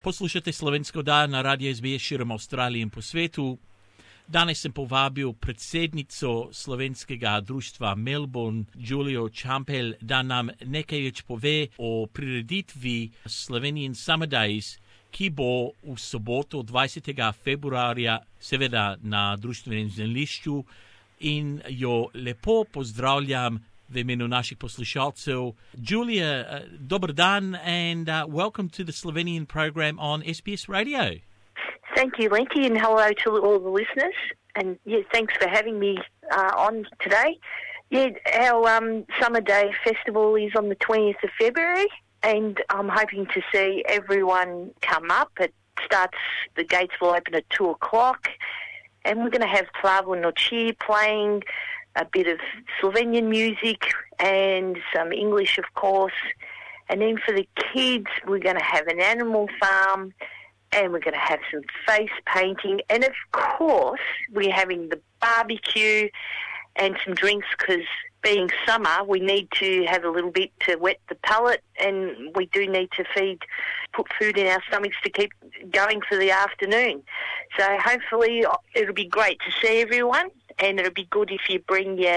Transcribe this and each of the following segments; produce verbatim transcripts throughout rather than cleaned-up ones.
Poslušate Slovensko dan na Radio S B S širom Avstralije in po svetu. Danes sem povabil predsednico Slovenskega društva Melbourne, Julio Champel, da nam nekaj več pove o prireditvi Slovenian Summer Days, ki bo v soboto dvajsetega februarja seveda na društvenem zemljišču, in jo lepo pozdravljam v imenu naših poslušalcev. Julia, uh, dober dan and uh, welcome to the Slovenian program on S B S Radio. Thank you, Linky, and hello to all the listeners. And yeah, thanks for having me uh, on today. Yeah, our um, Summer Day Festival is on the twentieth of February, and I'm hoping to see everyone come up. It starts, the gates will open at two o'clock, and we're going to have Plavo Noche playing, a bit of Slovenian music and some English, of course. And then for the kids, we're going to have an animal farm, and we're going to have some face painting. And, of course, we're having the barbecue and some drinks because being summer, we need to have a little bit to wet the palate, and we do need to feed, put food in our stomachs to keep going for the afternoon. So hopefully it'll be great to see everyone, and it'll be good if you bring your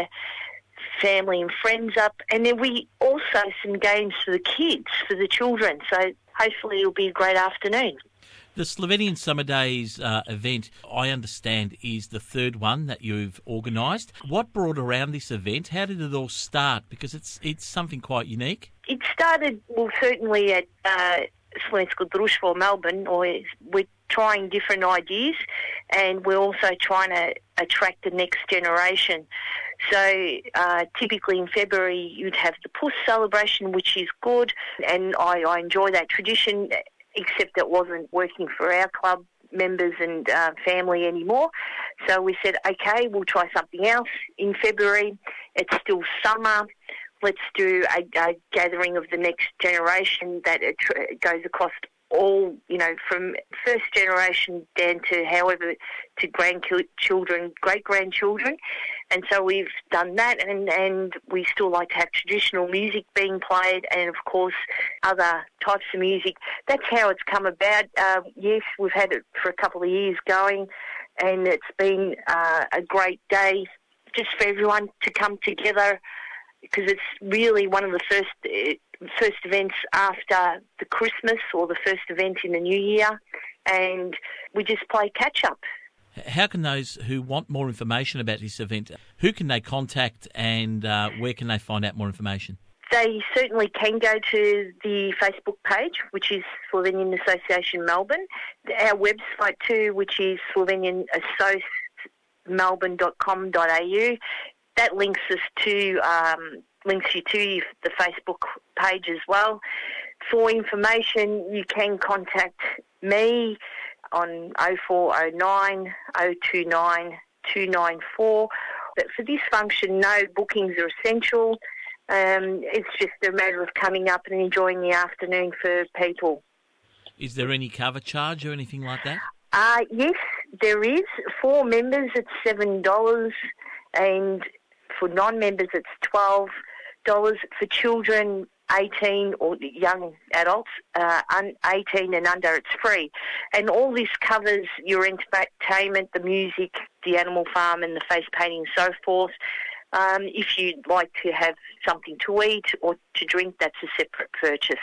family and friends up. And then we also some games for the kids, for the children. So hopefully it'll be a great afternoon. The Slovenian Summer Days uh, event, I understand, is the third one that you've organised. What brought around this event? How did it all start? Because it's it's something quite unique. It started, well, certainly at uh, Slovensko društvo Melbourne, or we're trying different ideas, and we're also trying to attract the next generation. So uh, typically in February you'd have the Puss celebration, which is good, and I, I enjoy that tradition, except it wasn't working for our club members and uh, family anymore. So we said, okay, we'll try something else in February. It's still summer. Let's do a, a gathering of the next generation that it tr- goes across all, you know, from first generation down to however, to grandchildren, great-grandchildren. And so we've done that, and, and we still like to have traditional music being played and, of course, other types of music. That's how it's come about. Uh, yes, we've had it for a couple of years going, and it's been uh, a great day just for everyone to come together, because it's really one of the first uh, first events after the Christmas, or the first event in the new year, and we just play catch-up. How can those who want more information about this event, who can they contact, and uh, where can they find out more information? They certainly can go to the Facebook page, which is Slovenian Association Melbourne, our website too, which is slovenian assoc melbourne dot com dot a u. That links us to um, links you to the Facebook page as well. For information, you can contact me on oh four oh nine, oh two nine, two nine four. But for this function, no bookings are essential. Um, it's just a matter of coming up and enjoying the afternoon for people. Is there any cover charge or anything like that? Uh, yes, there is. For members, it's seven dollars, and for non-members, it's twelve dollars. For children, eighteen, or young adults, uh, eighteen and under, it's free. And all this covers your entertainment, the music, the animal farm, and the face painting and so forth. Um, if you'd like to have something to eat or to drink, that's a separate purchase.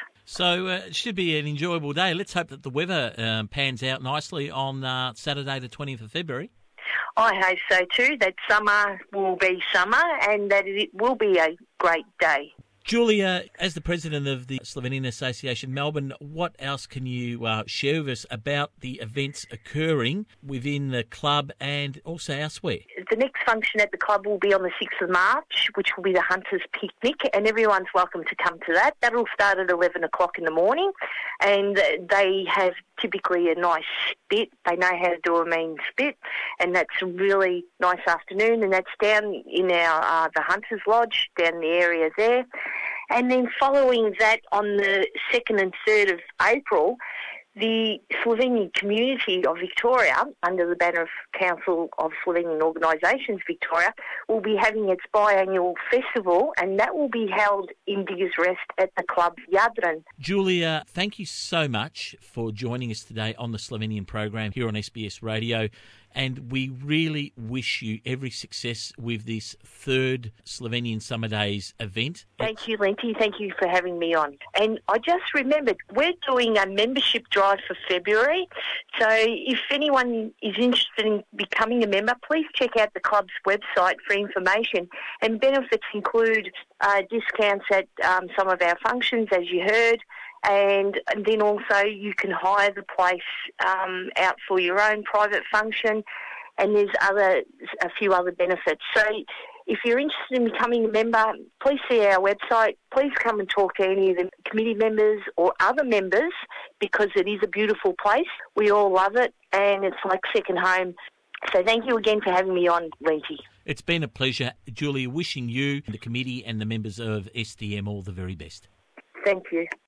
So uh, it should be an enjoyable day. Let's hope that the weather um, pans out nicely on uh, Saturday the twentieth of February. I hope so too, that summer will be summer and that it will be a great day. Julia, as the president of the Slovenian Association Melbourne, what else can you uh, share with us about the events occurring within the club and also elsewhere? The next function at the club will be on the sixth of March, which will be the Hunters Picnic, and everyone's welcome to come to that. That'll start at eleven o'clock in the morning, and they have typically a nice spit. They know how to do a mean spit, and that's a really nice afternoon, and that's down in our uh, the Hunters Lodge, down in the area there. And then following that, on the second and third of April, the Slovenian community of Victoria, under the banner of Council of Slovenian Organisations Victoria, will be having its biannual festival, and that will be held in Diggers Rest at the Club Jadran. Julia, thank you so much for joining us today on the Slovenian program here on S B S Radio. And we really wish you every success with this third Slovenian Summer Days event. Thank you, Lenty. Thank you for having me on. And I just remembered, we're doing a membership drive for February. So if anyone is interested in becoming a member, please check out the club's website for information. And benefits include uh, discounts at um, some of our functions, as you heard. And, and then also you can hire the place um, out for your own private function, and there's other a few other benefits. So if you're interested in becoming a member, please see our website. Please come and talk to any of the committee members or other members, because it is a beautiful place. We all love it, and it's like second home. So thank you again for having me on, Lenty. It's been a pleasure. Julia, wishing you, the committee and the members of S D M all the very best. Thank you.